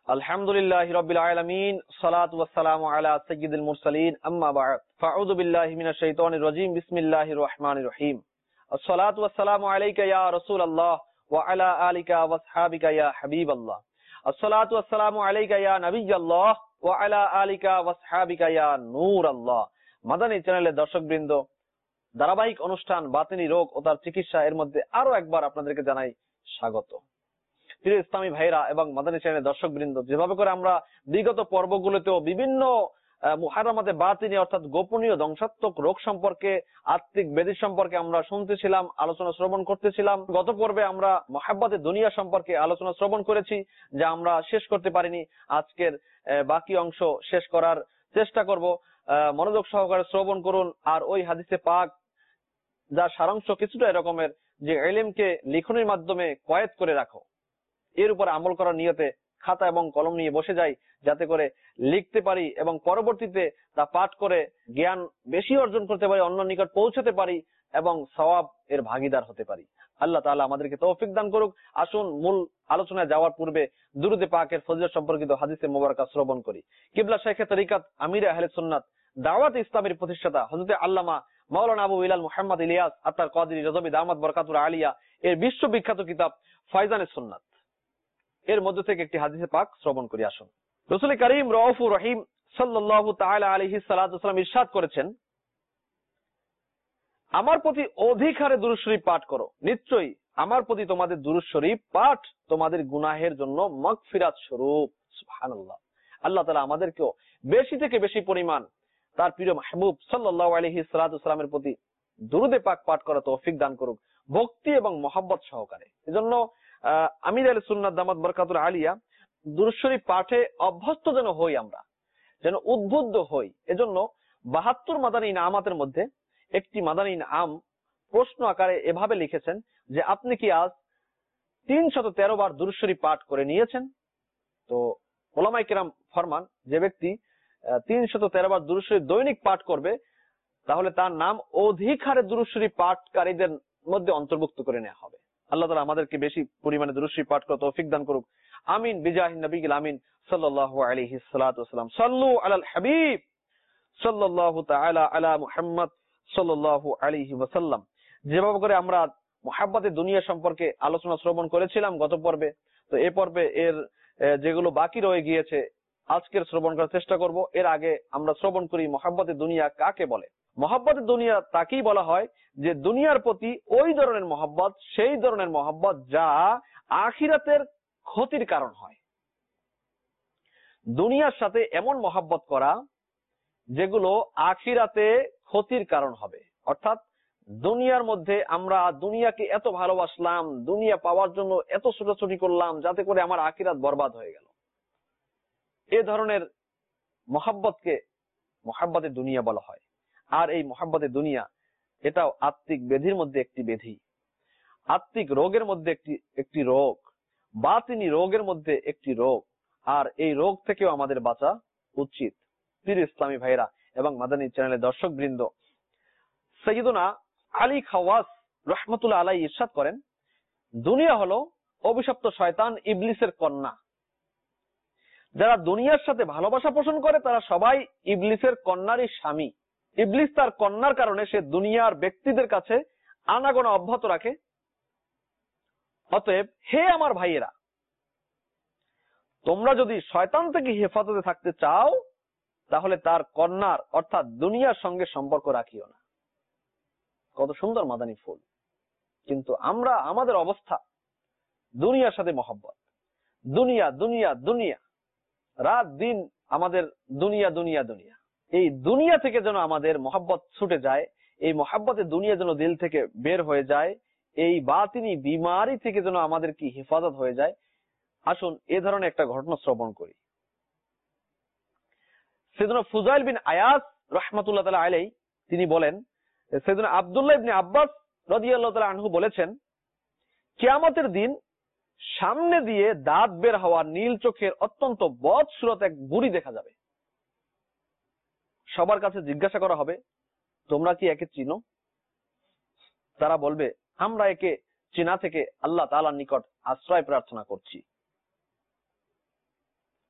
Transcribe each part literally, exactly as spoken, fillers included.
আলহামদুলিল্লাহি রাব্বিল আলামিন, সালাতু ওয়াসসালামু আলা সাইয়্যিদিল মুরসালিন, আম্মা বা'দ। ফাউযু বিল্লাহি মিনাশ শাইতানির রাজীম। বিসমিল্লাহির রহমানির রহিম। আসসালাতু ওয়াসসালামু আলাইকা ইয়া রাসূলুল্লাহ ওয়া আলা আলিকা ওয়া আসহাবিকা ইয়া হাবিবাল্লাহ। আসসালাতু ওয়াসসালামু আলাইকা ইয়া নাবিয়্যাল্লাহ ওয়া আলা আলিকা ওয়া আসহাবিকা ইয়া নূরাল্লাহ। মাদানী চ্যানেলের দর্শকবৃন্দ, ধারাবাহিক অনুষ্ঠান বাতিনি রোগ ও তার চিকিৎসা এর মধ্যে আরো একবার আপনাদেরকে জানাই স্বাগত। প্রিয় ইসলামী ভাইরা এবং মাদানী চ্যানেলের দর্শক বৃন্দ, যেভাবে করে আমরা বিগত পর্বগুলোতেও বিভিন্ন মুহাররামাতে বাতিনি অর্থাৎ গোপনীয় ধ্বংসাত্মক রোগ সম্পর্কে, আত্মিক ব্যাধি সম্পর্কে আমরা শুনতেছিলাম, আলোচনা শ্রবণ করতেছিলাম। গত পর্বে আমরা মুহাব্বতে দুনিয়া সম্পর্কে আলোচনা শ্রবণ করেছি, যা আমরা শেষ করতে পারিনি। আজকের বাকি অংশ শেষ করার চেষ্টা করব। মনোযোগ সহকারে শ্রবণ করুন। আর ওই হাদিসে পাক যার সারাংশ কিছুটা এরকমের যে ইলমকে লিখনের মাধ্যমে কয়েদ করে রাখো, এর উপর আমল করার নিয়তে খাতা এবং কলম নিয়ে বসে যাই, যাতে করে লিখতে পারি এবং পরবর্তীতে তা পাঠ করে জ্ঞান বেশি অর্জন করতে পারি, অন্য নিকট পৌঁছতে পারি এবং সওয়াব এর ভাগীদার হতে পারি। আল্লাহ তাআলা আমাদেরকে তৌফিক দান করুক। আসুন মূল আলোচনায় যাওয়ার পূর্বে দুরূদে পাকের ফজিলত সম্পর্কিত হাদিসে মোবারকা শ্রবণ করি। কিবলা শাইখে তরিকাত, আমিরে আহলে সুন্নাত, দাওয়াত ইসলামের প্রতিষ্ঠাতা হযরত আল্লামা মাওলানা আবু বিলাল মুহাম্মদ ইলিয়াস আত্তার কাদরি রজবি দামাত বরকাতুল আলিয়া এর বিশ্ববিখ্যাত কিতাব ফায়জানে সুন্নাত এর মধ্য থেকে একটি হাদিসে পাক শ্রবণ করি। আসুন। রাসূল করিম রাউফুর রহিম সাল্লাল্লাহু তাআলা আলাইহি সাল্লাতু ওয়াসাল্লাম ইরশাদ করেছেন, আমার প্রতি অধিক হারে দুরূদ শরীফ পাঠ করো, নিশ্চয়ই আমার প্রতি তোমাদের দুরূদ শরীফ পাঠ তোমাদের গুনাহের জন্য মাগফিরাত স্বরূপ। সুবহানাল্লাহ। আল্লাহ তাআলা আমাদেরকেও বেশি থেকে বেশি পরিমাণ তার প্রিয় মাহবুব সাল্লাল্লাহু আলাইহি সাল্লাতু ওয়াসাল্লামের প্রতি দুরূদে পাক পাঠ করা তৌফিক দান করুক, ভক্তি এবং মহব্বত সহকারে। এজন্য আমির আহলে সুন্নাত দামাত বরকাতুল আলিয়া দুরূদ শরীফ পাঠে অভ্যস্ত যেন হই, আমরা যেন উদ্বুদ্ধ হই। এজন্য বাহাত্তর মাদানী ইনামাতের মধ্যে একটি মাদানী ইনাম প্রশ্ন আকারে এভাবে লিখেছেন যে, আপনি কি আজ তিনশত তেরো বার দুরূদ শরীফ পাঠ করে নিয়েছেন? তো উলামায়ে কেরাম ফরমান, যে ব্যক্তি তিনশত তেরো বার দুরূদ শরীফ দৈনিক পাঠ করবে, তাহলে তার নাম অধিক হারে দুরূদ শরীফ পাঠকারীদের মধ্যে অন্তর্ভুক্ত করে নেওয়া হবে। আল্লাহ তাআলা আমাদেরকে বেশি পরিমাণে দুরূদ শরীফ পাঠ করার তৌফিক দান করুক। আমিন বিজাহিন নবিয়িল আমিন সাল্লাল্লাহু আলাইহি সাল্লাতু ওয়াসাল্লাম। সাল্লু আলাল হাবিব সাল্লাল্লাহু তাআলা আলা মুহাম্মদ সাল্লাল্লাহু আলাইহি ওয়াসাল্লাম। যেভাবে করে আমরা মুহাব্বতে দুনিয়া সম্পর্কে আলোচনা শ্রবণ করেছিলাম গত পর্বে, তো এই পর্বে এর যেগুলো বাকি রয়ে গিয়েছে আজকের শ্রবণ করার চেষ্টা করব। এর আগে আমরা শ্রবণ করি মুহাব্বতে দুনিয়া কাকে বলে। মুহাব্বতে দুনিয়া তাকেই বলা হয় যে দুনিয়ার প্রতি ওই ধরনের মহব্বত, সেই ধরনের মহব্বত যা আখিরাতের ক্ষতির কারণ হয়। দুনিয়ার সাথে এমন মহব্বত করা যেগুলো আখিরাতে ক্ষতির কারণ হবে। অর্থাৎ দুনিয়ার মধ্যে আমরা দুনিয়াকে এত ভালোবাসলাম, দুনিয়া পাওয়ার জন্য এত ছোটাছুটি করলাম, যাতে করে আমার আখিরাত বরবাদ হয়ে গেল। এ ধরনের মহব্বতকে মুহাব্বতে দুনিয়া বলা হয়। আর এই মুহাব্বতে দুনিয়া এটাও আত্মিক ব্যাধির মধ্যে একটি ব্যাধি, আত্মিক রোগের মধ্যে একটি একটি রোগ, বাতিনি রোগের মধ্যে একটি রোগ। আর এই রোগ থেকেও আমাদের বাঁচা উচিত। প্রিয় ইসলামী ভাইরা এবং মাদানী চ্যানেলের দর্শক বৃন্দ, সাইয়্যিদুনা আলী খাওয়াস রাহমাতুল্লাহ আলাইহি ইরশাদ করেন, দুনিয়া হলো অভিশপ্ত শয়তান ইবলিসের কন্যা। যারা দুনিয়ার সাথে ভালোবাসা পোষণ করে তারা সবাই ইবলিসের কন্যারই স্বামী। ইবলিস তার কন্যার কারণে সে দুনিয়ার ব্যক্তিদের কাছে আনাগোনা অব্যাহত রাখে। অতএব হে আমার ভাইয়েরা, তোমরা যদি শয়তান থেকে হেফাজতে থাকতে চাও, তাহলে তার কন্যার অর্থাৎ দুনিয়ার সঙ্গে সম্পর্ক রাখিও না। কত সুন্দর মাদানী ফুল। কিন্তু আমরা আমাদের অবস্থা দুনিয়ার সাথে মহব্বত, দুনিয়া দুনিয়া দুনিয়া, রাত দিন আমাদের দুনিয়া দুনিয়া দুনিয়া। এই দুনিয়া থেকে যেন আমাদের মহব্বত ছুটে যায়, এই মহব্বতে দুনিয়া যেন দিল থেকে বের হয়ে যায়, এই বাতিনি বিমারি থেকে যেন আমাদের কি হেফাজত হয়ে যায়। আসুন এ ধরনের একটা ঘটনা শ্রবণ করি। সাইয়েদনা ফুযাইল বিন আয়াস রাহমাতুল্লাহ তাআলা আলাইহি তিনি বলেন, সাইয়েদনা আব্দুল্লাহ ইবনে আব্বাস রাদিয়াল্লাহু তাআলা আনহু বলেছেন, কিয়ামতের দিন সামনে দিয়ে দাঁত বের হওয়া নীল চোখের অত্যন্ত বদসুরত এক বুড়ি দেখা যাবে। সবার কাছে জিজ্ঞাসা করা হবে, তোমরা কি একে চিনো? তারা বলবে, আমরা একে চেনা থেকে আল্লাহ তাআলার নিকট আশ্রয় প্রার্থনা করছি।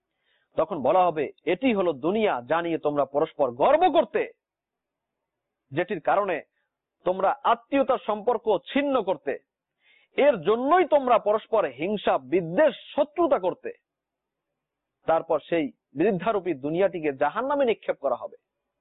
তখন বলা হবে এটি হলো দুনিয়া, জানিয়ে তোমরা পরস্পর গর্ব করতে, যেটির কারণে তোমরা আত্মীয়তার সম্পর্ক ছিন্ন করতে, এর জন্যই তোমরা পরস্পর হিংসা বিদ্বেষ শত্রুতা করতে। তারপর সেই বৃদ্ধারূপী দুনিয়াটিকে জাহান্নামে নিক্ষেপ করা হবে।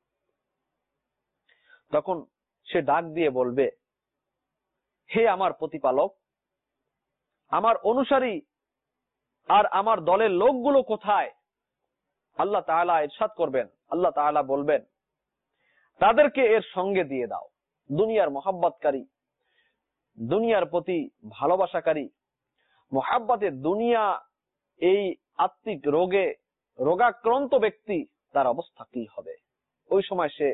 তখন সে ডাক দিয়ে বলবে, হে আমার প্রতিপালক, আমার অনুসারী আর আমার দলের লোকগুলো কোথায়? আল্লাহ তাআলা ইরশাদ করবেন, আল্লাহ তাআলা বলবেন, তাদেরকে এর সঙ্গে দিয়ে দাও। দুনিয়ার মহব্বতকারী, দুনিয়ার প্রতি ভালোবাসাকারী, মহাব্বতে দুনিয়া এই আত্মিক রোগে রোগাক্রান্ত ব্যক্তি, তার অবস্থা কি হবে? ওই সময় সে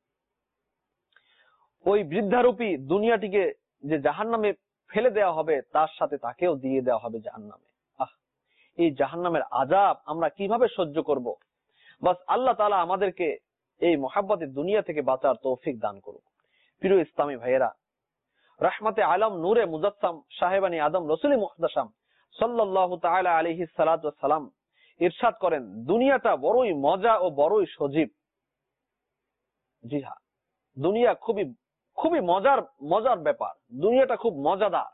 ওই বৃদ্ধারূপী দুনিয়াটিকে যে জাহান্নামে ফেলে দেওয়া হবে, তার সাথে তাকেও দিয়ে দেওয়া হবে জাহান্নামে। আহ, এই জাহান্নামের আযাব আমরা কিভাবে সহ্য করব? বাস আল্লাহ তাআলা আমাদেরকে এই মহাব্বতে দুনিয়া থেকে বাঁচার তৌফিক দান করুক। প্রিয় ইসলামী ভাইয়েরা, রাহমাতে আলম নূরে মুজাসসাম সাহেবানী আদম রসুল মুহতাসাম সাল্লাল্লাহু তাআলা আলাইহি সাল্লাতু ওয়াস সালাম ইরশাদ করেন, দুনিয়াটা বড়ই মজা ও বড়ই সজীব। জি হ্যাঁ, দুনিয়া খুবই খুবই মজার মজার ব্যাপার, দুনিয়াটা খুব মজাদার।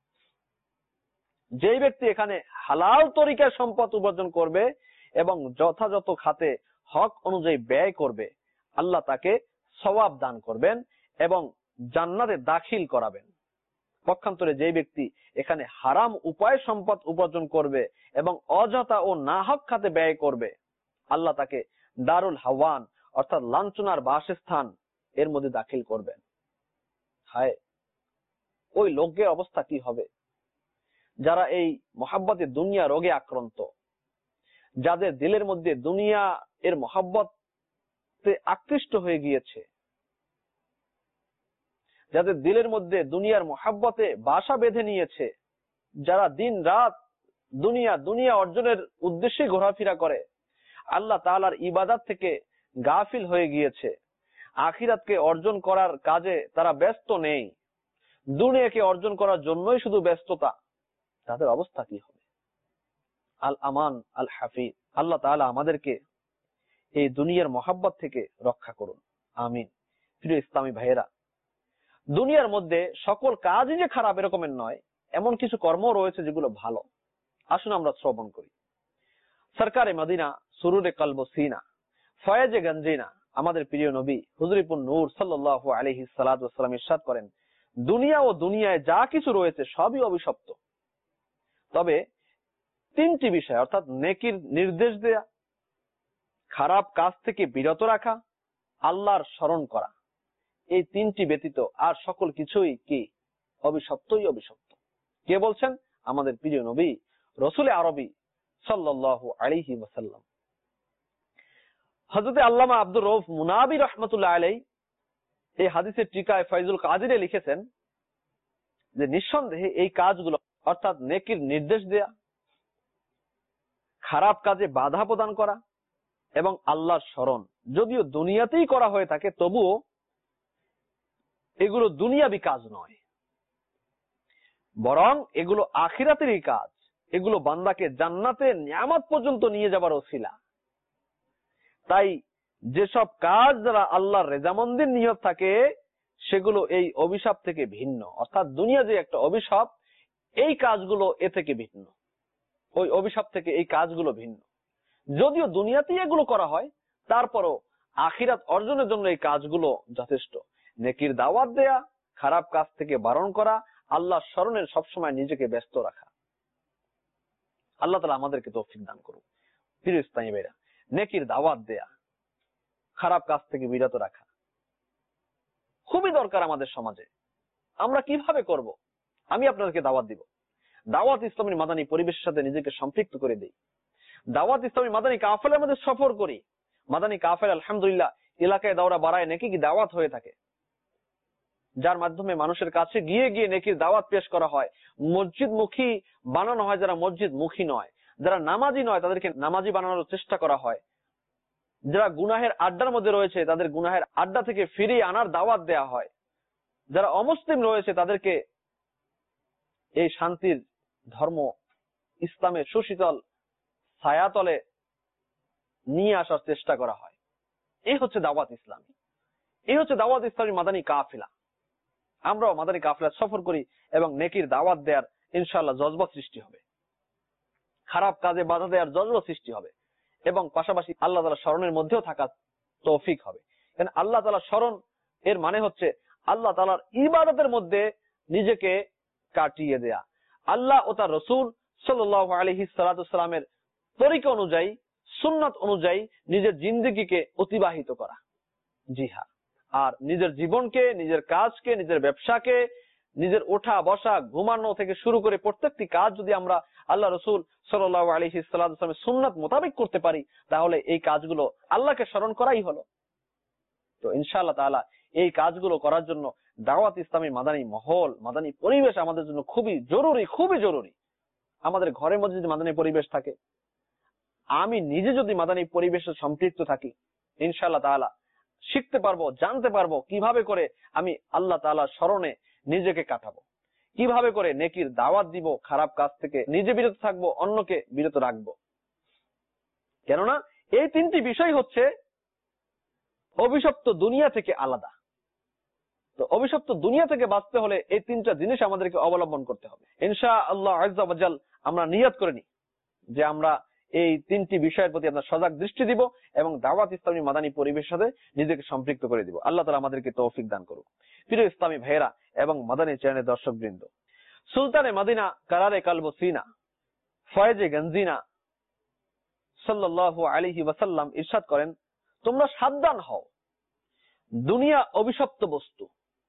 যেই ব্যক্তি এখানে হালাল তরিকায় সম্পদ উপার্জন করবে এবং যথাযথ খাতে হক অনুযায়ী ব্যয় করবে, আল্লাহ তাকে সওয়াব দান করবেন এবং জান্নাতে দাখিল করাবেন। পক্ষান্তরে যেই ব্যক্তি এখানে হারাম উপায়ে সম্পদ উপার্জন করবে এবং অযথা ও নাহক খাতে ব্যয় করবে, আল্লাহ তাকে দারুল হাওয়ান অর্থাৎ লাঞ্ছনার বাসস্থান এর মধ্যে দাখিল করবেন। হায়, ওই লোকের অবস্থা কি হবে যারা এই মহাব্বতে দুনিয়া রোগে আক্রান্ত, যাদের দিলের মধ্যে দুনিয়া এর মহাব্বতে আকৃষ্ট হয়ে গিয়েছে, যাদের দিলের মধ্যে দুনিয়ার মহাব্বতে বাসা বেঁধে নিয়েছে, যারা দিন রাত দুনিয়া দুনিয়া অর্জনের উদ্দেশ্যে ঘোরাফেরা করে, আল্লাহ তাআলার ইবাদত থেকে গাফিল হয়ে গিয়েছে, আখিরাতকে অর্জন করার কাজে তারা ব্যস্ত নেই, দুনিয়াকে অর্জন করার জন্যই শুধু ব্যস্ততা, তাদের অবস্থা কি হবে? আল আমান আল হাফিজ, আল্লাহ তাআলা আমাদেরকে এই দুনিয়ার মহাব্বত থেকে রক্ষা করুন, আমিন। প্রিয় ইসলামী ভাইয়েরা, দুনিয়ার মধ্যে সকল কাজই যে খারাপ এরকমের নয়, এমন কিছু কর্ম রয়েছে যেগুলো ভালো। আসুন আমরা শ্রবণ করি। সরকারে মদিনা সুরুরে কলব সিনা ফয়েজে গঞ্জিনা আমাদের প্রিয় নবী হুজুরিপুর নূর সাল্লাল্লাহু আলাইহি সাল্লাতু ওয়াস সালাম ইরশাদ করেন, দুনিয়া ও দুনিয়ায় যা কিছু রয়েছে সবই অভিশপ্ত, তবে তিনটি বিষয় অর্থাৎ নেকির নির্দেশ দেয়া, খারাপ কাজ থেকে বিরত রাখা, আল্লাহর স্মরণ করা, এই তিনটি ব্যতীত আর সকল কিছুই কি অভিশপ্তই অভিশপ্ত। কে বলছেন? আমাদের প্রিয় নবী রসুলে আরবি সাল্লাল্লাহু আলাইহি ওয়াসাল্লাম। হযরত আল্লামা আব্দুর রউফ মুনাবি রাহমাতুল্লাহ আলাইহি এই হাদিসের টিকায় ফয়জুল কাদিরে লিখেছেন যে নিঃসন্দেহে এই কাজগুলো অর্থাৎ নেকির নির্দেশ দেয়া, খারাপ কাজে বাধা প্রদান করা এবং আল্লাহর স্মরণ যদিও দুনিয়াতেই করা হয়ে থাকে, তবুও এগুলো দুনিয়াবি কাজ নয়, বরং এগুলো আখিরাতেরই কাজ। এগুলো বান্দাকে জান্নাতে নিয়ামত পর্যন্ত নিয়ে যাবার ওসিলা। তাই যেসব কাজ যারা আল্লাহর রেজামন্দির নিয়ত থাকে, সেগুলো এই অভিশাপ থেকে ভিন্ন। অর্থাৎ দুনিয়া যে একটা অভিশাপ, এই কাজগুলো এ থেকে ভিন্ন, ওই অভিশাপ থেকে এই কাজগুলো ভিন্ন। যদিও দুনিয়াতেই এগুলো করা হয়, তারপরও আখিরাত অর্জনের জন্য এই কাজগুলো যথেষ্ট। নেকির দাওয়াত দেয়া, খারাপ কাজ থেকে বারণ করা, আল্লাহর স্মরণের সবসময় নিজেকে ব্যস্ত রাখা। আল্লাহ তাআলা আমাদেরকে তৌফিক দান করুন। প্রিয় ইসলামী ভাইরা, নেকির দাওয়াত দেয়া, খারাপ কাজ থেকে বিরত রাখা খুবই দরকার আমাদের সমাজে। আমরা কিভাবে করব? আমি আপনাদেরকে দাওয়াত দিব। দাওয়াত ইসলামী মাদানী পরিবেশের সাথে নিজেকে সম্পৃক্ত করে দেই। দাওয়াত ইসলামী মাদানী কাফেলার মধ্যে সফর করি। মাদানী কাফেলা আলহামদুলিল্লাহ এলাকায় দাওরা বাড়ায় নেকি কি দাওয়াত হয়ে থাকে, যার মাধ্যমে মানুষের কাছে গিয়ে গিয়ে নেকির দাওয়াত পেশ করা হয়। মসজিদ মুখী বানানো হয় যারা মসজিদ মুখী নয়, যারা নামাজি নয় তাদেরকে নামাজি বানানোর চেষ্টা করা হয়। যারা গুনাহের আড্ডার মধ্যে রয়েছে তাদের গুনাহের আড্ডা থেকে ফিরিয়ে আনার দাওয়াত দেয়া হয়। যারা অমুসলিম রয়েছে তাদেরকে এই শান্তির ধর্ম ইসলামের সুশীতল ছায়াতলে নিয়ে আসার চেষ্টা করা হয়। এই হচ্ছে দাওয়াত ইসলামী, এই হচ্ছে দাওয়াত ইসলামী মাদানী কাফিলা। আমরাও মাদানী কাফিলা সফর করি এবং নেকির দাওয়াত দেওয়ার ইনশাআল্লাহ জজবা সৃষ্টি হবে, খারাপ কাজে বাধা দেওয়ার জজবা সৃষ্টি হবে এবং পাশাপাশি আল্লাহ তাআলা স্মরণের মধ্যেও থাকা তৌফিক হবে। কারণ আল্লাহ তাআলা স্মরণ এর মানে হচ্ছে আল্লাহ তাআলার ইবাদতের মধ্যে নিজেকে কাটিয়ে দেয়া, আল্লাহ ও তার রাসূল সাল্লাল্লাহু আলাইহি সাল্লামের তরিকা অনুযায়ী, সুন্নাত অনুযায়ী নিজের জিন্দেগিকে অতিবাহিত করা। জি হ্যাঁ, আর নিজের জীবনকে, নিজের কাজকে, নিজের ব্যবসাকে, নিজের ওঠা বসা ঘুমানো থেকে শুরু করে প্রত্যেকটি কাজ যদি আমরা আল্লাহ রাসূল সাল্লাল্লাহু আলাইহি সাল্লামের সুন্নাত মোতাবেক করতে পারি, তাহলে এই কাজগুলো আল্লাহকে স্মরণ করাই হলো। তো ইনশাআল্লাহ তাআলা এই কাজগুলো করার জন্য দাওয়াত ইসলামী মাদানী মহল, মাদানী পরিবেশ আমাদের জন্য খুবই জরুরি, খুবই জরুরি। আমাদের ঘরের মধ্যে যদি মাদানী পরিবেশ থাকে, আমি নিজে যদি মাদানী পরিবেশে সম্পৃক্ত থাকি, ইনশাআল্লাহ তাআলা শিখতে পারবো, জানতে পারবো কিভাবে করে আমি আল্লাহ তাআলার স্মরণে নিজেকে কাটাবো, কিভাবে করে নেকির দাওয়াত দিব, খারাপ কাজ থেকে নিজে বিরত থাকবো, অন্যকে বিরত রাখবো। কেননা এই তিনটি বিষয় হচ্ছে অভিশপ্ত দুনিয়া থেকে আলাদা। তো অভিশপ্ত দুনিয়া থেকে বাঁচতে হলে এই তিনটা জিনিস আমাদেরকে অবলম্বন করতে হবে। ইনশাআল্লাহ আযজা ওয়া জাল আমরা নিয়ত করে নিই যে আমরা এই তিনটি বিষয়ের প্রতি আমরা সজাগ দৃষ্টি দিব এবং দাওয়াত ইসলামী মাদানী পরিবেশের সাথে নিজেকে সম্পৃক্ত করে দিব। আল্লাহ তাআলা আমাদেরকে তৌফিক দান করুক। প্রিয় ইসলামী ভাইয়েরা এবং মাদানী চ্যানেলের দর্শকবৃন্দ, সুলতানে মদিনা কারারে কালব সিনা ফয়েজে গঞ্জিনা সাল্লাল্লাহু আলাইহি ওয়াসাল্লাম ইরশাদ করেন, তোমরা সাবধান হও, দুনিয়া অভিশপ্ত বস্তু,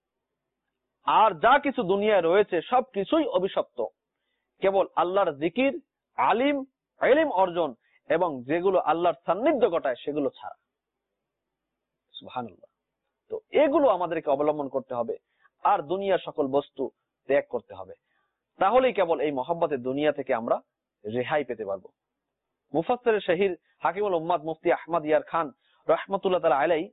আর যা কিছু দুনিয়ায় রয়েছে সব কিছুই অভিশপ্ত, কেবল আল্লাহর জিকির, আলিম, ইলম অর্জন এবং যেগুলো আল্লাহর সান্নিধ্য ঘটায় সেগুলো ছাড়া। সুবহানাল্লাহ। তো এগুলো আমাদেরকে অবলম্বন করতে হবে আর দুনিয়ার সকল বস্তু ত্যাগ করতে হবে, তাহলেই কেবল এই মহব্বতের দুনিয়া থেকে আমরা রেহাই পেতে পারবো। মুফাসসির শহীদ হাকিমুল উম্মাত মুফতি আহমদ ইয়ার খান রাহমাতুল্লাহ তাআলা আলাইহি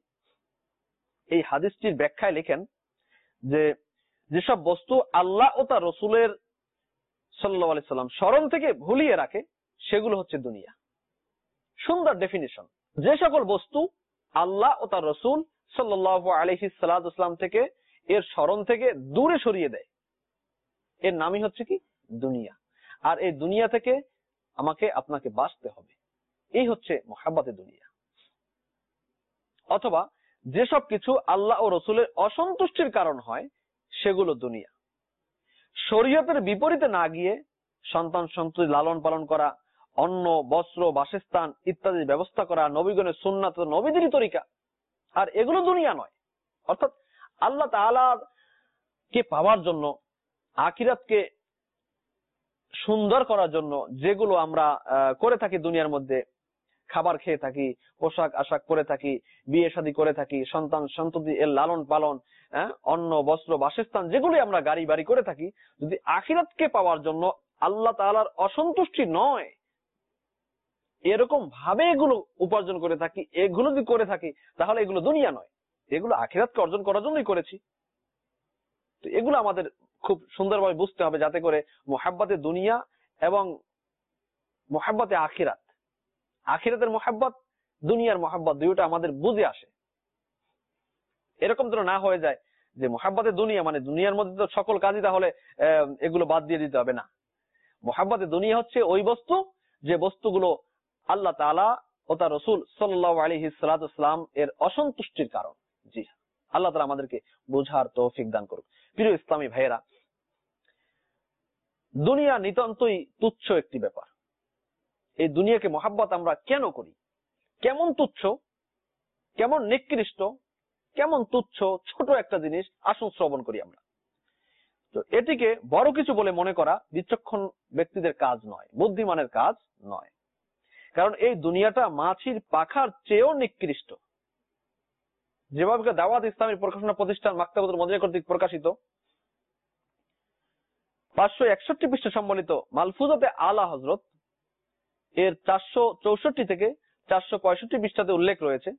এই হাদিসটির ব্যাখ্যায় লেখেন যে যেসব বস্তু আল্লাহ ও তার রাসূলের সাল্লাল্লাহু আলাইহি সাল্লাম স্মরণ থেকে ভুলিয়ে রাখে সেগুলো হচ্ছে দুনিয়া। সুন্দর ডেফিনিশন। যে সকল বস্তু আল্লাহ ও তার রাসূল সাল্লাল্লাহু আলাইহি সাল্লাম থেকে এর স্মরণ থেকে দূরে সরিয়ে দেয়, এর নামই হচ্ছে কি দুনিয়া। আর এই দুনিয়া থেকে আমাকে আপনাকে বাঁচতে হবে, এই হচ্ছে মহব্বতে দুনিয়া। অথবা যেসব কিছু আল্লাহ ও রাসূলের অসন্তুষ্টির কারণ হয় সেগুলো দুনিয়া। শরীয়তের বিপরীতে না গিয়ে সন্তান সন্ততি লালন পালন করা, অন্ন বস্ত্র বাসস্থান ইত্যাদি ব্যবস্থা করা নবীগণের সুন্নাত নবীদের তরিকা, আর এগুলো দুনিয়া নয়। অর্থাৎ আল্লাহ তাআলা কে পাওয়ার জন্য, আখিরাতকে সুন্দর করার জন্য যেগুলো আমরা করে থাকি দুনিয়ার মধ্যে, খাবার খেয়ে থাকি, পোশাক আশাক করে থাকি, বিয়ে শাদী করে থাকি, সন্তান সন্ততি এর লালন পালন, অন্ন বস্ত্র বাসস্থান যেগুলি আমরা গাড়ি বাড়ি করে থাকি, যদি আখিরাতকে পাওয়ার জন্য আল্লাহ তাআলার অসন্তুষ্টি নয় এরকম ভাবে এগুলো উপার্জন করে থাকি, এগুলো যদি করে থাকি তাহলে এগুলো দুনিয়া নয়, এগুলো আখিরাতকে অর্জন করার জন্যই করেছি। তো এগুলো আমাদের খুব সুন্দরভাবে বুঝতে হবে যাতে করে মুহাব্বতে দুনিয়া এবং মুহাব্বতে আখিরাত, আখিরাতের মুহাব্বত দুনিয়ার মুহাব্বত দুইটা আমাদের বুঝে আসে। এরকম যেন না হয়ে যায় যে মুহাব্বতে দুনিয়া মানে দুনিয়ার মধ্যে তো সকল কাজই তাহলে এগুলো বাদ দিয়ে দিতে হবে, না। মুহাব্বতে দুনিয়া হচ্ছে ওই বস্তু যে বস্তুগুলো আল্লাহ তাআলা ও তার রাসূল সাল্লাল্লাহু আলাইহি সাল্লাম এর অসন্তুষ্টির কারণ। জি আল্লাহ তাআলা আমাদেরকে বোঝার তৌফিক দান করুক। প্রিয় ইসলামী ভাইয়েরা, দুনিয়া নিতান্তই তুচ্ছ একটি ব্যাপার। এই দুনিয়াকে মহাব্বত আমরা কেন করি? কেমন তুচ্ছ, কেমন নিকৃষ্ট, কেমন তুচ্ছ ছোট একটা জিনিস, আসুন শ্রবণ করি আমরা। তো এটিকে বড় কিছু বলে মনে করা বিচক্ষণ ব্যক্তিদের কাজ নয়, বুদ্ধিমানের কাজ নয়। কারণ এই দুনিয়াটা মাছির পাখার চেয়েও নিকৃষ্ট। যেভাবে দাওয়াত ইসলামের প্রকাশনা প্রতিষ্ঠান মাকতাবুল মদিনা কর্তৃক প্রকাশিত পাঁচশো একষট্টি পৃষ্ঠা সম্বলিত মালফুজাতে আলা হযরত এর চারশো চৌষট্টি থেকে চারশো পঁয়ষট্টি পৃষ্ঠাতে উল্লেখ রয়েছে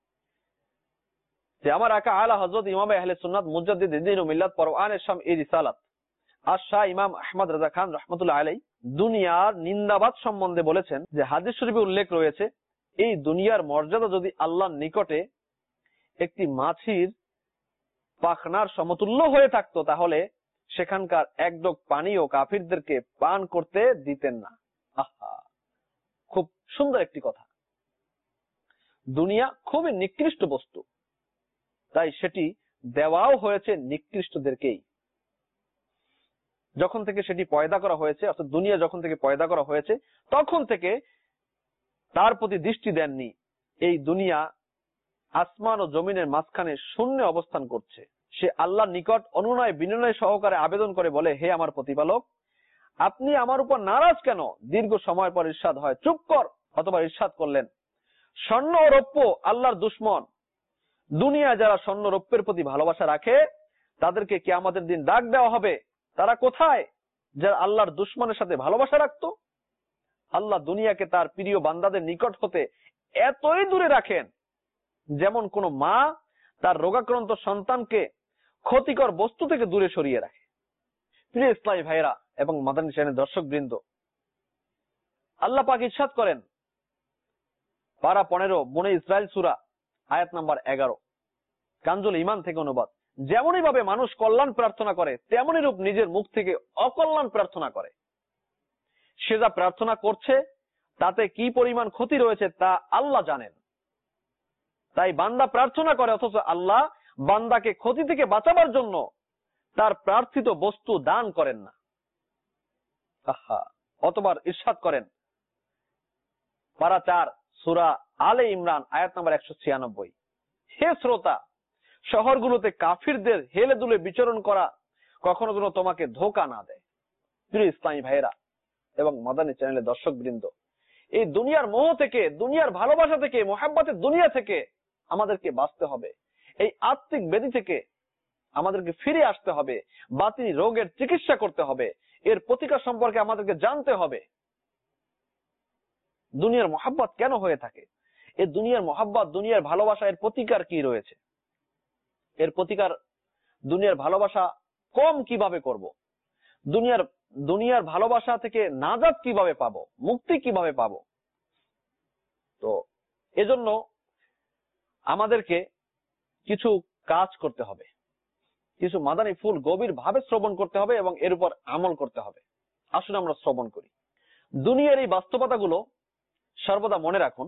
যে আমার আকা আলা হযরত ইমাম আহলে সুন্নাত মুজাদ্দিদ দ্বীন ও মিল্লাত পরওয়ান শাম এই রিসালাত আর শাহ ইমাম আহমদ রাজা খান রাহমাতুল্লাহ আলাইহি দুনিয়ার নিন্দাবাদ সম্বন্ধে বলেছেন যে হাদিস শরীফে উল্লেখ রয়েছে এই দুনিয়ার মর্যাদা যদি আল্লাহর নিকটে একটি মাছির পাখনার সমতুল্য হয়ে থাকতো, তাহলে সেখানকার এক ডোক পানিও কাফিরদেরকে পান করতে দিতেন না। আহা, খুব সুন্দর একটি কথা। দুনিয়া খুবই নিকৃষ্ট বস্তু, তাই সেটি দেওয়াও হয়েছে নিকৃষ্টদেরকেই। যখন থেকে সেটি পয়দা করা হয়েছে, অর্থাৎ দুনিয়া যখন থেকে পয়দা করা হয়েছে, তখন থেকে তার প্রতি দৃষ্টি দেননি। এই দুনিয়া আসমান ও জমিনের মাঝখানে শূন্য অবস্থান করছে। সে আল্লাহর নিকট অনুনয় বিনয় সহকারে আবেদন করে বলে, হে আমার প্রতিপালক, আপনি আমার উপর নারাজ কেন? দীর্ঘ সময় পর ইরশাদ হয়, চুপ কর। অথবা ইরশাদ করলেন, স্বর্ণ ও রৌপ্য আল্লাহর দুশমন। দুনিয়া যারা স্বর্ণ রৌপ্যের প্রতি ভালোবাসা রাখে, তাদেরকে কিয়ামতের দিন ডাক দেওয়া হবে। তারা কোথায়? যারা আল্লাহর দুশমনের সাথে ভালোবাসা রাখতো। আল্লাহ দুনিয়াকে তার প্রিয় বান্দাদের নিকট হতে এতই দূরে রাখেন, যেমন কোন মা তার রোগাক্রান্ত সন্তানকে ক্ষতিকর বস্তু থেকে দূরে সরিয়ে রাখে। প্রিয় ইসলামী ভাইরা এবং মাদানী চ্যানেলের দর্শক বৃন্দ, আল্লাহ পাক ইরশাদ করেন, পারা পনেরো বনে ইসরাইল সূরা আয়াত নাম্বার এগারো, কানজুল ঈমান থেকে অনুবাদ। যেমনই ভাবে মানুষ কল্যাণ প্রার্থনা করে, তেমনই রূপ নিজের মুখ থেকে অকল্যাণ প্রার্থনা করে। সে যা প্রার্থনা করছে তাতে কি পরিমাণ ক্ষতি রয়েছে তা আল্লাহ জানেন। তাই বান্দা প্রার্থনা করে, অথচ আল্লাহ বান্দাকে ক্ষতি থেকে বাঁচাবার জন্য তার প্রার্থিত বস্তু দান করেন না। আহা, অতবার ইরশাদ করেন, পারা চার সূরা আলে ইমরান আয়াত নাম্বার একশো ছিয়ানব্বই, হে শ্রোতা, শহরগুলোতে কাফিরদের হেলে দুলে বিচরণ করা কখনো যেন তোমাকে ধোকা না দেয়। প্রিয় ইসলামী ভাইয়েরা এবং মাদানী চ্যানেলের দর্শক বৃন্দ, এই দুনিয়ার মোহ থেকে, দুনিয়ার ভালোবাসা থেকে, মোহাব্বতের দুনিয়া থেকে আমাদেরকে বাঁচতে হবে। এই আত্মিক ব্যাধি থেকে আমাদেরকে ফিরে আসতে হবে। বাতিল রোগের চিকিৎসা করতে হবে। এর প্রতিকার সম্পর্কে আমাদেরকে জানতে হবে। দুনিয়ার মোহাব্বত কেন হয়ে থাকে? এই দুনিয়ার মোহাব্বত, দুনিয়ার ভালোবাসা, এর প্রতিকার কি রয়েছে? এর প্রতিকার, দুনিয়ার ভালোবাসা কম কিভাবে করব? দুনিয়ার দুনিয়ার ভালোবাসা থেকে নাজাত কিভাবে পাবো? মুক্তি কিভাবে পাবো? তো এজন্য আমাদেরকে কিছু কাজ করতে হবে, কিছু মাদানী ফুল গভীর ভাবে শ্রবণ করতে হবে এবং এর উপর আমল করতে হবে। আসুন আমরা শ্রবণ করি। দুনিয়ার এই বাস্তবতাগুলো সর্বদা মনে রাখুন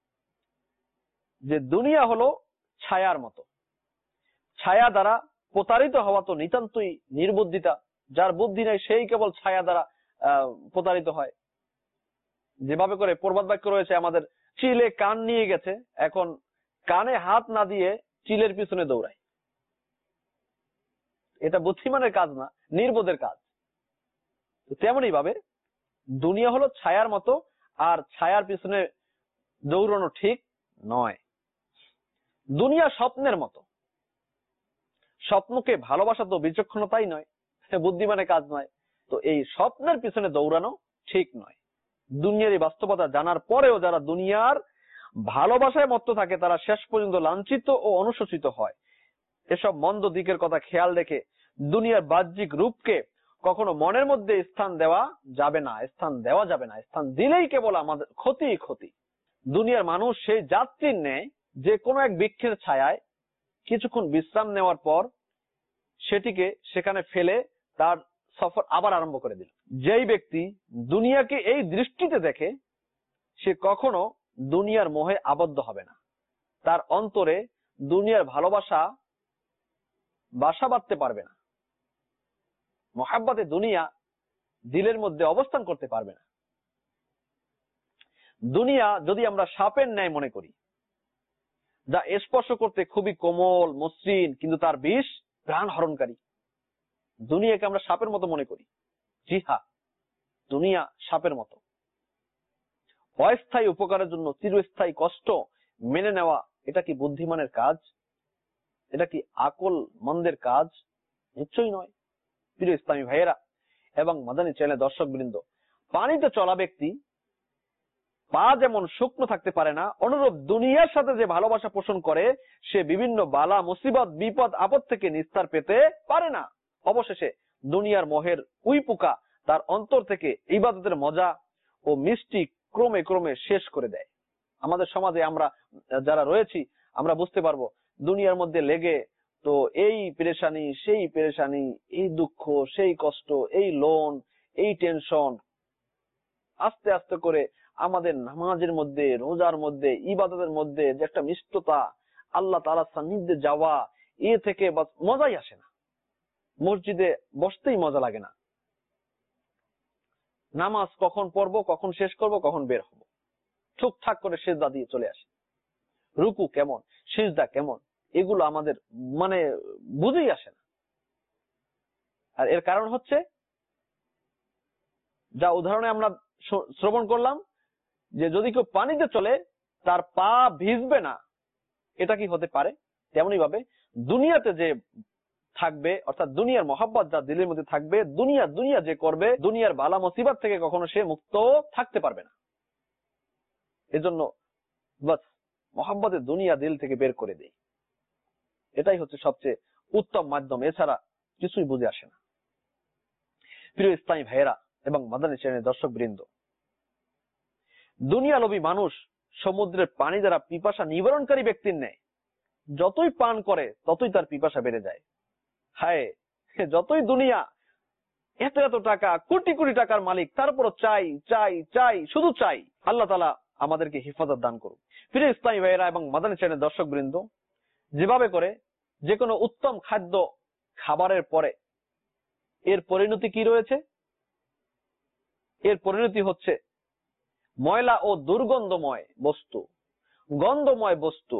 যে দুনিয়া হলো ছায়ার মতো। ছায়া দ্বারা প্রতারিত হওয়া তো নিতান্তই নির্বুদ্ধিতা। যার বুদ্ধি নেই সেই কেবল ছায়া দ্বারা আহ প্রতারিত হয়। যেভাবে করে প্রবাদ বাক্য রয়েছে, আমাদের চিলে কান নিয়ে গেছে, এখন কানে হাত না দিয়ে চিলের পিছনে দৌড়ায়। এটা বুদ্ধিমানের কাজ না, নির্বোধের কাজ। তেমনি ভাবে দুনিয়া হলো ছায়ার মতো, আর ছায়ার পিছনে দৌড়ানো ঠিক নয়। দুনিয়া স্বপ্নের মতো। স্বপ্নকে ভালোবাসা তো বিচক্ষণতাই নয়, বুদ্ধিমানের কাজ নয়। তো এই স্বপ্নের পিছনে দৌড়ানো ঠিক নয়। দুনিয়ার এই বাস্তবতা জানার পরেও যারা দুনিয়ার ভালোবাসায় মত্ত থাকে, তারা শেষ পর্যন্ত লাঞ্ছিত ও অনুশোচিত হয়। এসব মন্দ দিকের কথা খেয়াল রেখে দুনিয়ার বাহ্যিক রূপকে কখনো মনের মধ্যে স্থান দেওয়া যাবে না, স্থান দেওয়া যাবে না। স্থান দিলেই কেবল আমাদের ক্ষতি ক্ষতি। দুনিয়ার মানুষ সেই যাত্রীর ন্যায় যে কোনো এক বৃক্ষের ছায়ায় কিছুক্ষণ বিশ্রাম নেওয়ার পর সেটিকে সেখানে ফেলে তার সফর আবার আরম্ভ করে দিল। যেই ব্যক্তি দুনিয়াকে এই দৃষ্টিতে দেখে, সে কখনো দুনিয়ার মোহে আবদ্ধ হবে না। তার অন্তরে দুনিয়ার ভালোবাসা বাসা বাঁধতে পারবে না। মোহাব্বতে দুনিয়া দিলের মধ্যে অবস্থান করতে পারবে না। দুনিয়া যদি আমরা সাপের ন্যায় মনে করি, যা স্পর্শ করতে খুবই কোমল মসৃণ, কিন্তু তার বিষ প্রাণ হরণকারী, দুনিয়াকে আমরা সাপের মতো মনে করি। জি হ্যাঁ, দুনিয়া সাপের মতো। অস্থায়ী উপকারের জন্য চিরস্থায়ী কষ্ট মেনে নেওয়া, এটা কি বুদ্ধিমানের কাজ? এটা কি আকল মন্দের কাজ? নিশ্চয়ই নয়। প্রিয় ইসলামী ভাইয়েরা এবং মাদানী চ্যানেলের দর্শক বৃন্দ, পানিতে চলা ব্যক্তি পা যেমন শুকনো থাকতে পারে না, অনুরূপ দুনিয়ার সাথে যে ভালোবাসা পোষণ করে, সে বিভিন্ন বালা মুসিবত বিপদ আপদ থেকে নিস্তার পেতে পারে না। অবশেষে দুনিয়ার মোহের উই পোকা তার অন্তর থেকে ইবাদতের মজা ও মিষ্টি ক্রমে ক্রমে শেষ করে দেয়। আমাদের সমাজে আমরা যারা রয়েছি আমরা বুঝতে পারবো দুনিয়ার মধ্যে লেগে তো এই পেরেশানি সেই পেরেশানি, এই দুঃখ সেই কষ্ট, এই লোন, এই টেনশন, আস্তে আস্তে করে আমাদের নামাজের মধ্যে, রোজার মধ্যে, ইবাদতের মধ্যে যে একটা মিষ্টতা, আল্লাহ তাআলার সান্নিধ্যে যাওয়া, এ থেকে মজাই আসে না। মসজিদে বসতেই মজা লাগে না। নামাজ কখন পড়বো, কখন শেষ করব, কখন বের হব, ঠুকঠাক করে সিজদা দিয়ে চলে আসে। রুকু কেমন, সিজদা কেমন, এগুলো আমাদের মানে বুঝেই আসে না। আর এর কারণ হচ্ছে যা উদাহরণে আমরা শ্রবণ করলাম যে যদি কেউ পানিতে চলে তার পা ভিজবে না, এটা কি হতে পারে? তেমনি ভাবে দুনিয়াতে যে থাকবে, অর্থাৎ দুনিয়ার মহব্বত যা দিলের মধ্যে থাকবে, দুনিয়া দুনিয়া যে করবে, দুনিয়ার বালা মুসিবত থেকে কখনো সে মুক্ত থাকতে পারবে না। এজন্য বাস মহব্বতের দুনিয়া দিল থেকে বের করে দেই, এটাই হচ্ছে সবচেয়ে উত্তম মাধ্যম। এছাড়া কিছুই বুঝে আসে না। প্রিয় ইসলামী ভাইয়েরা এবং মাদানী চ্যানেলের দর্শক বৃন্দ, দুনিয়া লোভী মানুষ সমুদ্রের পানি দ্বারা পিপাসা নিবারণকারী ব্যক্তির ন্যায় যতই পান করে ততই তার পিপাসা বেড়ে যায়। হায়, যতই দুনিয়া এত এত টাকা, কোটি কোটি টাকার মালিক, তারপরও চাই চাই চাই, শুধু চাই। আল্লাহ তাআলা আমাদেরকে হেফাজত দান করুন। প্রিয় ইসলামী ভাইয়েরা এবং মাদানী চ্যানেলের দর্শক বৃন্দ, যেভাবে করে যে কোনো উত্তম খাদ্য খাবারের পরে এর পরিণতি কি রয়েছে, এর পরিণতি হচ্ছে ময়লা ও দুর্গন্ধময় বস্তু, গন্ধময় বস্তু।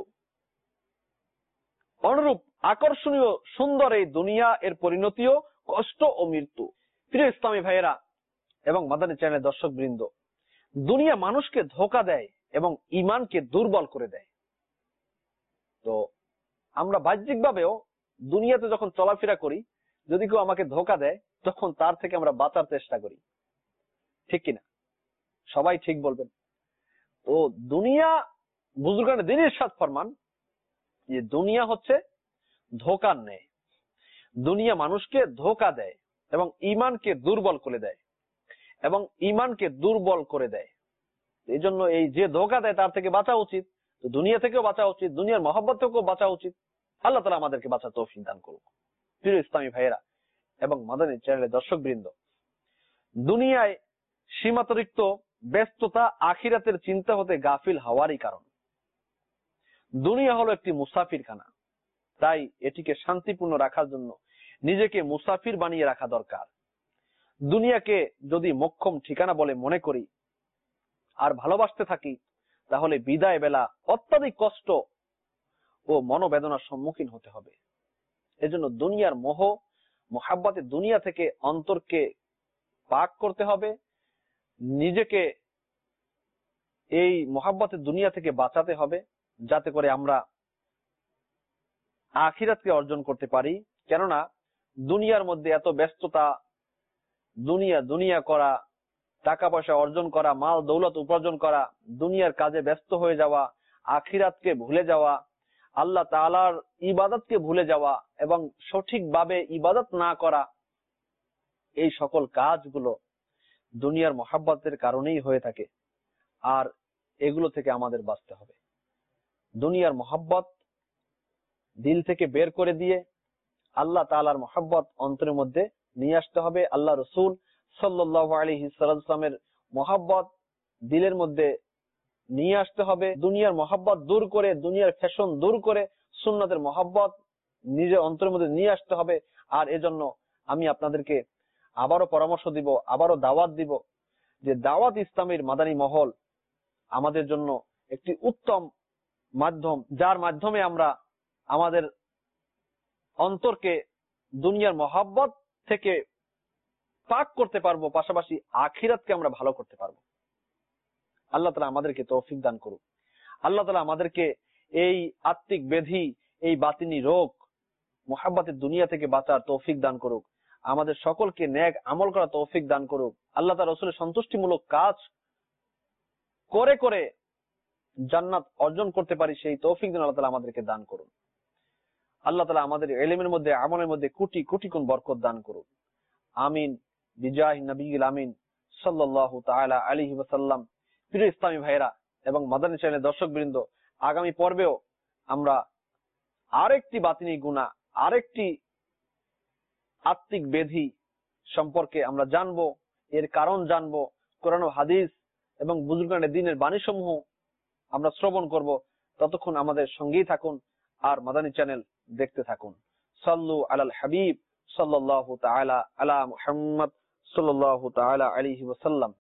অনুরূপ আকর্ষণীয় সুন্দর এই দুনিয়া, এর পরিণতিও কষ্ট ও মৃত্যু। প্রিয় ইসলামী ভাইয়েরা এবং মাদানী চ্যানেলের দর্শক বৃন্দ, দুনিয়া মানুষকে ধোঁকা দেয় এবং ঈমানকে দুর্বল করে দেয়। তো আমরা বাহ্যিক ভাবেও দুনিয়াতে যখন চলাফেরা করি, যদি কেউ আমাকে ধোঁকা দেয় তখন তার থেকে আমরা বাঁচার চেষ্টা করি, ঠিক কিনা? সবাই ঠিক বলবেন। তো দুনিয়া, বুজুর্গানে দ্বীন ইরশাদ ফরমান যে দুনিয়া হচ্ছে ধোঁকার ন্যায়। দুনিয়া মানুষকে ধোঁকা দেয় এবং ঈমানকে দুর্বল করে দেয় এবং ঈমানকে দুর্বল করে দেয়। এই জন্য এই যে ধোঁকা দেয় তার থেকে বাঁচা উচিত। তো দুনিয়া থেকেও বাঁচা উচিত, দুনিয়ার মহব্বত থেকেও বাঁচা উচিত। আল্লাহ তাআলা আমাদেরকে বাঁচার তৌফিক দান করুন। প্রিয় ইসলামী ভাইয়েরা এবং মাদানী চ্যানেলের দর্শক বৃন্দ, দুনিয়ায় সীমাতিরিক্ত ব্যস্ততা আখিরাতের চিন্তা হতে গাফিল হওয়ারই কারণ। দুনিয়া হলো একটি মুসাফিরখানা, তাই এটিকে শান্তিপূর্ণ রাখার জন্য নিজেকে মুসাফির বানিয়ে রাখা দরকার। দুনিয়াকে যদি মোক্ষম ঠিকানা বলে মনে করি আর ভালোবাসতে থাকি, তাহলে বিদায় বেলা অত্যাধিক কষ্ট ও মনোবেদনার সম্মুখীন হতে হবে। এজন্য দুনিয়ার মোহ, মোহাব্বতে দুনিয়া থেকে অন্তরকে পাক করতে হবে, নিজেকে এই মোহাব্বতের দুনিয়া থেকে বাঁচাতে হবে, যাতে করে আমরা আখিরাতকে অর্জন করতে পারি। কেননা দুনিয়ার মধ্যে এত ব্যস্ততা, দুনিয়া দুনিয়া করা, টাকা পয়সা অর্জন করা, মাল দৌলত উপার্জন করা, দুনিয়ার কাজে ব্যস্ত হয়ে যাওয়া, আখিরাতকে ভুলে যাওয়া, আল্লাহ তাআলার ইবাদতকে ভুলে যাওয়া এবং সঠিকভাবে ইবাদত না করা, এই সকল কাজগুলো দুনিয়ার মহব্বতের কারণেই হয়ে থাকে। আর এগুলো থেকে আমাদের বাঁচতে হবে। দুনিয়ার মহব্বত দিল থেকে বের করে দিয়ে আল্লাহ তাআলার মহব্বত অন্তরের মধ্যে নিয়ে আসতে হবে। আল্লাহ রাসূল সাল্লাল্লাহু আলাইহি সাল্লামের মহব্বত দিলের মধ্যে নিয়ে আসতে হবে। দুনিয়ার মহব্বত দূর করে, দুনিয়ার ফ্যাশন দূর করে সুন্নতের মহব্বত নিজের অন্তরের মধ্যে নিয়ে আসতে হবে। আর এজন্য আমি আপনাদেরকে আবারও পরামর্শ দিব, আবারও দাওয়াত দিব যে দাওয়াত ইসলামের মাদানী মহল আমাদের জন্য একটি উত্তম মাধ্যম, যার মাধ্যমে আমরা আমাদের অন্তরকে দুনিয়ার মহব্বত থেকে পাক করতে পারবো, পাশাপাশি আখিরাতকে আমরা ভালো করতে পারবো। আল্লাহ তাআলা আমাদেরকে তৌফিক দান করুন। আল্লাহ তাআলা আমাদেরকে এই আত্মিক ব্যাধি, এই বাতিনি রোগ, মুহাব্বতের দুনিয়া থেকে বাঁচার তৌফিক দান করুক। আমাদের সকলকে নেক আমল করার তৌফিক দান করুক। আল্লাহ তাআলা রাসূলের সন্তুষ্টিমূলক কাজ করে করে জান্নাত অর্জন করতে পারি, সেই তৌফিক দান আল্লাহ তাআলা আমাদেরকে দান করুন। আল্লাহ তাআলা আমাদের ইলমের মধ্যে, আমলের মধ্যে কোটি কোটি গুণ বরকত দান করুন। আমিন বিজাহি নবিয়িল আমিন সাল্লাল্লাহু তাআলা আলাইহি ওয়াসাল্লাম। প্রিয় ইসলামী ভাইরা এবং মাদানী চ্যানেলের দর্শক বৃন্দ, আগামী পর্বেও আমরা আরেকটি বাতিনি গুনাহ, আরেকটি আত্মিক ব্যাধি সম্পর্কে আমরা জানবো, এর কারণ জানবো, কোরআন ও হাদিস এবং বুজুর্গানের দ্বীনের বাণী সমূহ আমরা শ্রবণ করব। ততক্ষণ আমাদের সঙ্গেই থাকুন আর মাদানী চ্যানেল দেখতে থাকুন। সাল্লু আলাল হাবিব সাল্লাল্লাহু তাআলা আলা মুহাম্মদ সাল্লাল্লাহু তাআলা আলাইহি ওয়াসাল্লাম।